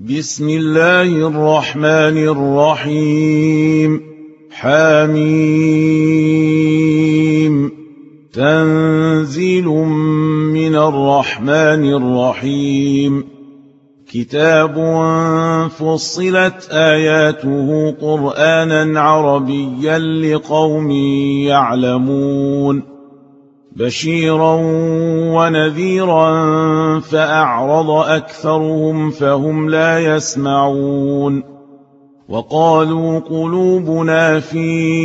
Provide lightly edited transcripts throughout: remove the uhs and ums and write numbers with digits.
بسم الله الرحمن الرحيم. حميم. تنزيل من الرحمن الرحيم. كتاب فصلت آياته قرآنا عربيا لقوم يعلمون بشيرا ونذيرا فأعرض أكثرهم فهم لا يسمعون وقالوا قلوبنا في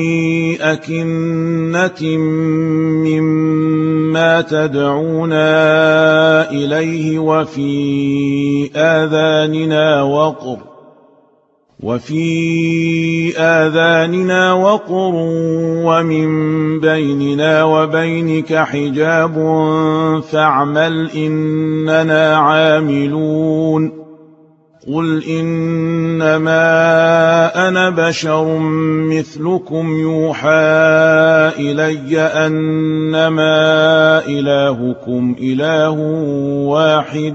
أكنة مما تدعونا إليه وفي آذاننا وقر ومن بيننا وبينك حجاب فاعمل إننا عاملون قل إنما أنا بشر مثلكم يوحى إلي أنما إلهكم إله واحد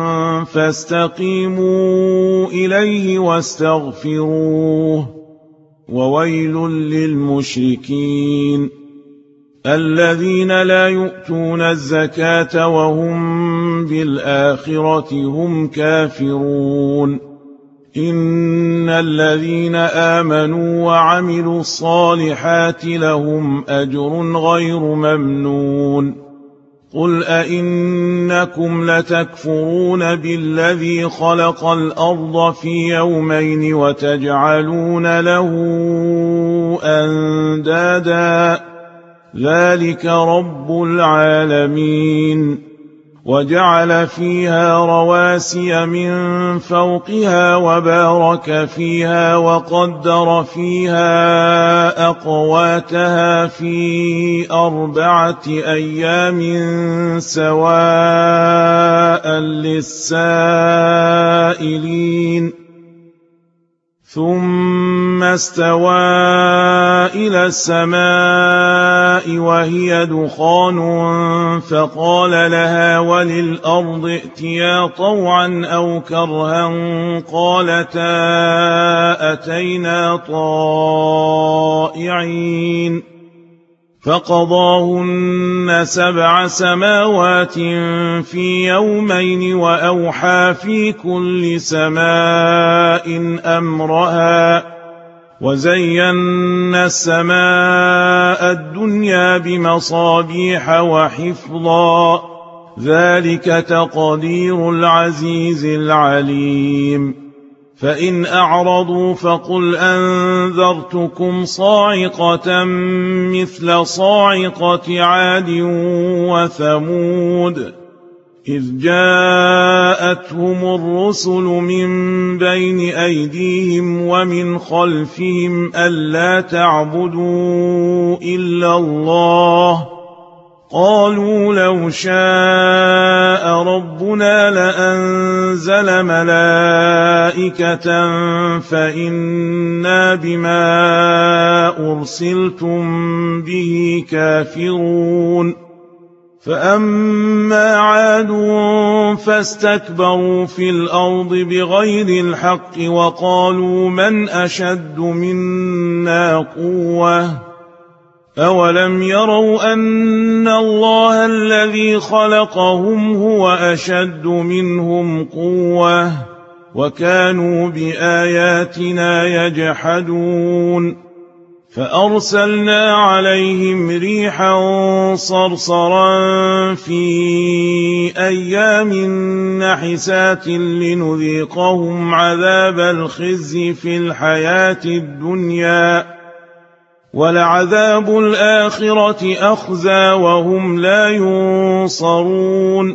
فاستقيموا إليه واستغفروه وويل للمشركين الذين لا يؤتون الزكاة وهم بالآخرة هم كافرون إن الذين آمنوا وعملوا الصالحات لهم أجر غير ممنون قل أئنكم لتكفرون بالذي خلق الأرض في يومين وتجعلون له أندادا ذلك رب العالمين وجعل فيها رواسي من فوقها وبارك فيها وقدر فيها أقواتها في 4 أيام سواء للسائلين ثم استوى إلى السماء وهي دخان فقال لها وللأرض ائتيا طوعا أو كرها قالتا أتينا طائعين فقضاهن 7 سماوات في يومين وأوحى في كل سماء أمرها وزينا السماء الدنيا بمصابيح وحفظا ذلك تقدير العزيز العليم فإن أعرضوا فقل أنذرتكم صاعقة مثل صاعقة عاد وثمود إذ جاءتهم الرسل من بين أيديهم ومن خلفهم ألا تعبدوا إلا الله قالوا لو شاء ربنا لأنزل ملائكة فإنا بما أرسلتم به كافرون فأما عاد فاستكبروا في الأرض بغير الحق وقالوا من أشد منا قوة أولم يروا أن الله الذي خلقهم هو أشد منهم قوة وكانوا بآياتنا يجحدون فأرسلنا عليهم ريحا صرصرا في أيام نحسات لنذيقهم عذاب الخزي في الحياة الدنيا ولعذاب الآخرة أخزى وهم لا ينصرون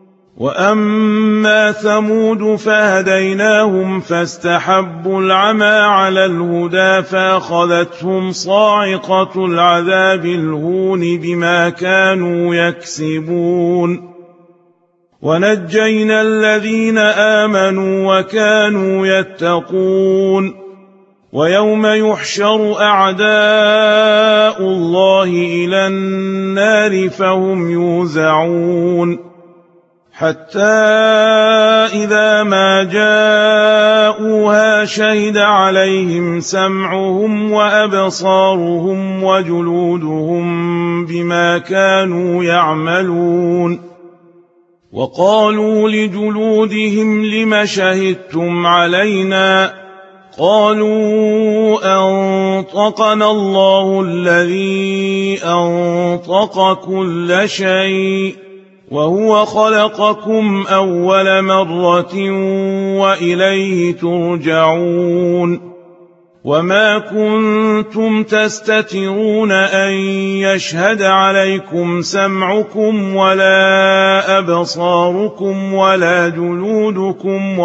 وأما ثمود فهديناهم فاستحبوا العمى على الهدى فأخذتهم صاعقة العذاب الهون بما كانوا يكسبون ونجينا الذين آمنوا وكانوا يتقون ويوم يحشر أعداء الله إلى النار فهم يوزعون حتى إذا ما جاءوها شهد عليهم سمعهم وأبصارهم وجلودهم بما كانوا يعملون وقالوا لجلودهم لم شهدتم علينا قالوا أنطقنا الله الذي أنطق كل شيء وهو خلقكم أول مرة وإليه ترجعون وما كنتم تستترون أن يشهد عليكم سمعكم ولا أبصاركم ولا جلودكم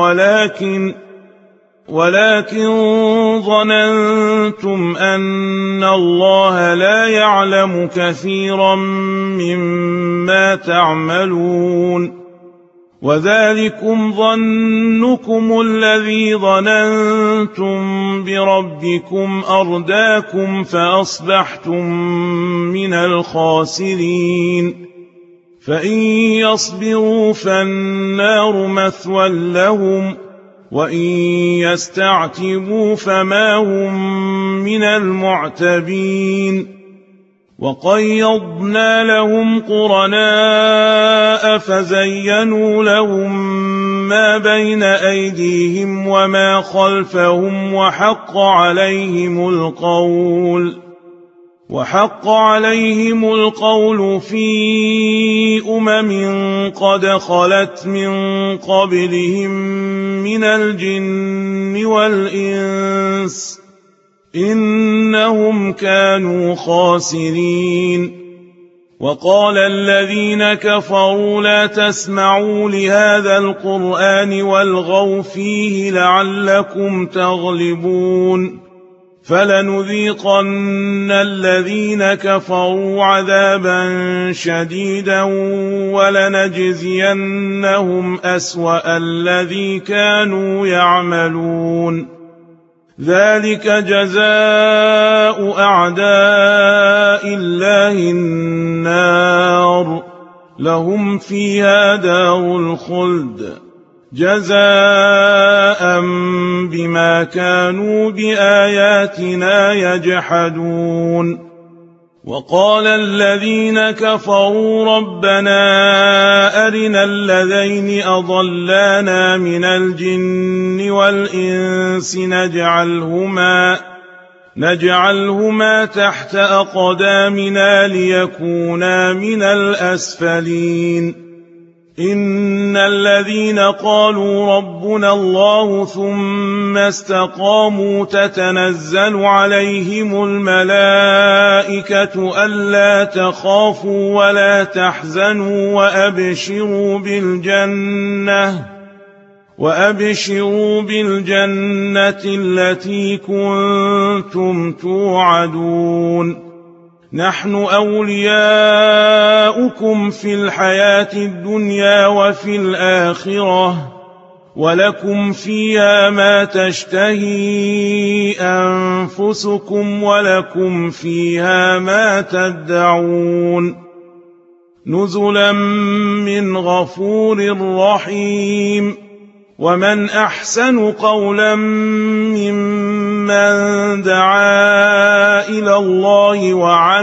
ولكن ظننتم أن الله لا يعلم كثيرا مما تعملون وذلكم ظنكم الذي ظننتم بربكم أرداكم فأصبحتم من الخاسرين فإن يصبروا فالنار مثوى لهم وإن يستعتبوا فما هم من المعتبين وقيضنا لهم قرناء فزينوا لهم ما بين أيديهم وما خلفهم وحق عليهم القول في قد خلت من قبلهم من الجن والإنس إنهم كانوا خاسرين وقال الذين كفروا لا تسمعوا لهذا القرآن والغوا فيه لعلكم تغلبون فلنذيقن الذين كفروا عذابا شديدا ولنجزينهم أسوأ الذي كانوا يعملون ذلك جزاء أعداء الله النار لهم فيها دار الخلد جزاء بما كانوا بآياتنا يجحدون وقال الذين كفروا ربنا أرنا الذين أضلانا من الجن والإنس نجعلهما تحت أقدامنا ليكونا من الأسفلين إن الذين قالوا ربنا الله ثم استقاموا تتنزل عليهم الملائكة ألا تخافوا ولا تحزنوا وأبشروا بالجنة التي كنتم توعدون نحن أولياؤكم في الحياة الدنيا وفي الآخرة ولكم فيها ما تشتهي أنفسكم ولكم فيها ما تدعون نزلا من غفور رحيم ومن أحسن قولا ممن دعا إلى الله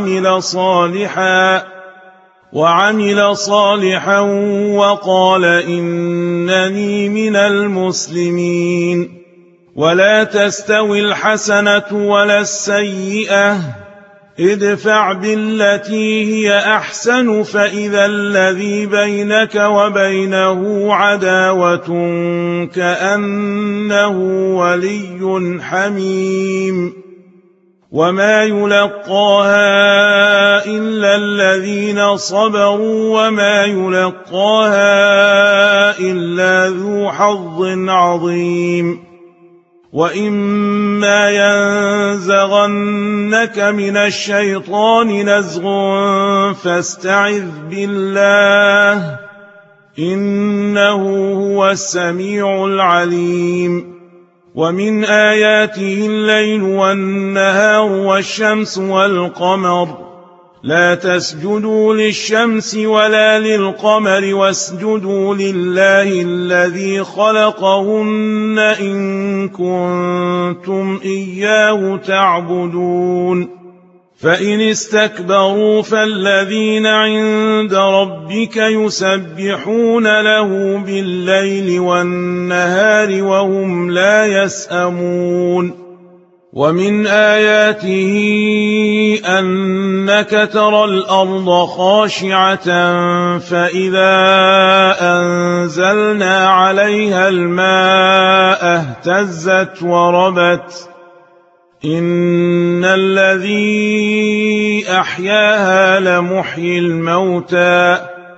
وعمل صالحا وقال إنني من المسلمين ولا تستوي الحسنة ولا السيئة ادفع بالتي هي أحسن فإذا الذي بينك وبينه عداوة كأنه ولي حميم وما يلقاها إلا الذين صبروا وما يلقاها إلا ذو حظ عظيم وإما ينزغنك من الشيطان نزغ فاستعذ بالله إنه هو السميع العليم ومن آياته الليل والنهار والشمس والقمر لا تسجدوا للشمس ولا للقمر واسجدوا لله الذي خلقهن إن كنتم إياه تعبدون فإن استكبروا فالذين عند ربك يسبحون له بالليل والنهار وهم لا يسأمون ومن آياته أنك ترى الأرض خاشعة فإذا أنزلنا عليها الماء اهتزت وربت إن الذي أحياها لمحيي الموتى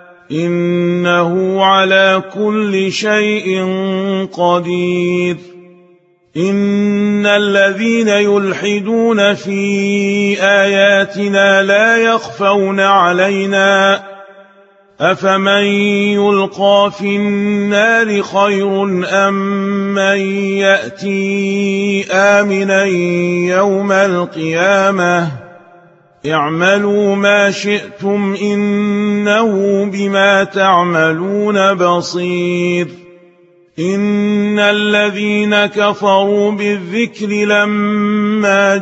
إنه على كل شيء قدير إن الذين يلحدون في آياتنا لا يخفون علينا أفمن يلقى في النار خير أم من يأتي آمنا يوم القيامة اعملوا ما شئتم إنه بما تعملون بصير إن الذين كفروا بالذكر لما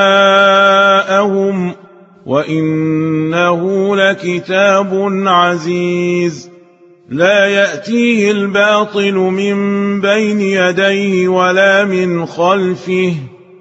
جاءهم وإنه لكتاب عزيز لا يأتيه الباطل من بين يديه ولا من خلفه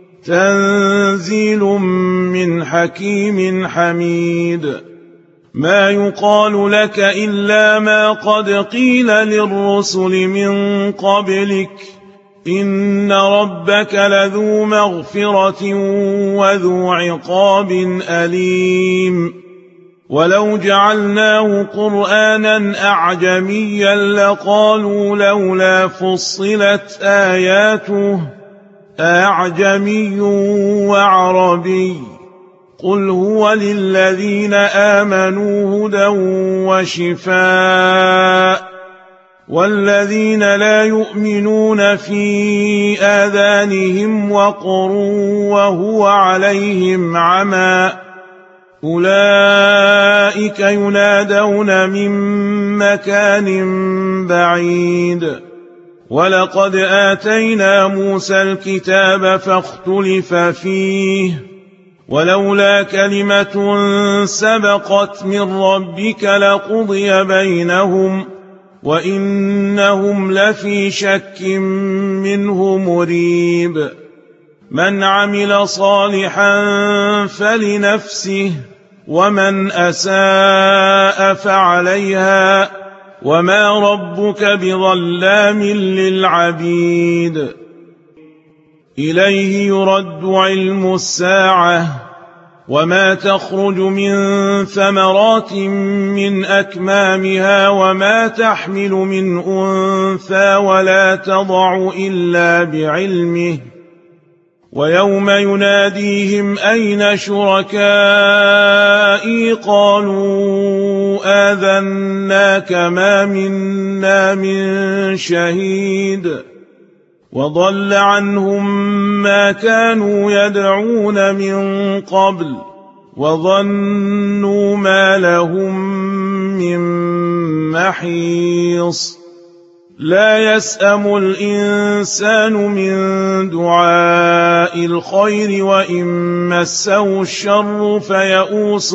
تنزيل من حكيم حميد ما يقال لك إلا ما قد قيل للرسل من قبلك إن ربك لذو مغفرة وذو عقاب أليم ولو جعلناه قرآنا أعجميا لقالوا لولا فصلت آياته أعجمي وعربي قل هو للذين آمنوا هدى وشفاء والذين لا يؤمنون في آذانهم وقر وهو عليهم عمى أولئك ينادون من مكان بعيد ولقد آتينا موسى الكتاب فاختلف فيه ولولا كلمة سبقت من ربك لقضي بينهم وإنهم لفي شك منه مريب من عمل صالحا فلنفسه ومن أساء فعليها وما ربك بظلام للعبيد إليه يرد علم الساعة وما تخرج من ثمرات من أكمامها وما تحمل من أنثى ولا تضع إلا بعلمه ويوم يناديهم أين شركائي قالوا آذناك ما منا من شهيد وضل عنهم ما كانوا يدعون من قبل وظنوا ما لهم من محيص لا يسأم الإنسان من دعاء الخير وإن مسه الشر فيئوس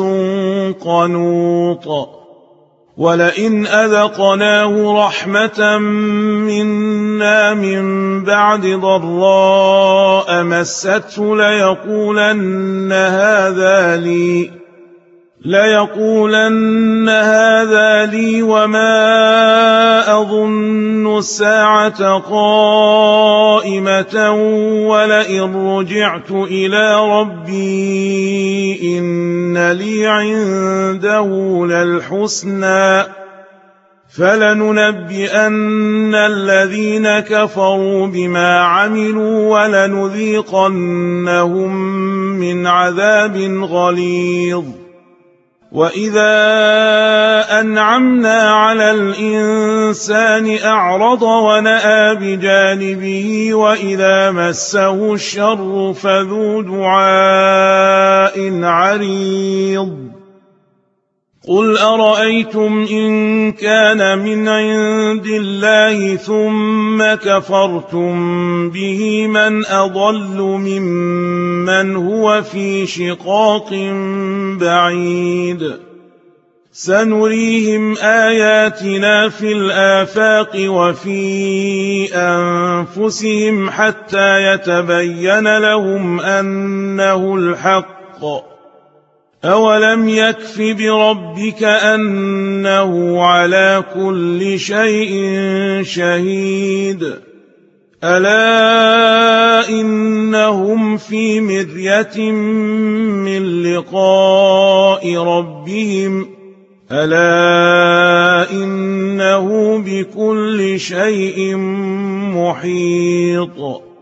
قنوط ولئن أذقناه رحمة منا من بعد ضراء مسته ليقولن هذا لي وما أظن الساعة قائمة ولئن رجعت إلى ربي إن لي عنده للحسنى فلننبئن الذين كفروا بما عملوا ولنذيقنهم من عذاب غليظ وإذا أنعمنا على الإنسان أعرض ونأى بجانبه وإذا مسه الشر فذو دعاء عريض قل أرأيتم إن كان من عند الله ثم كفرتم به من أضل ممن هو في شقاق بعيد سنريهم آياتنا في الآفاق وفي أنفسهم حتى يتبين لهم أنه الحق أولم يكف بربك أنه على كل شيء شهيد ألا إنهم في مرية من لقاء ربهم ألا إنه بكل شيء محيط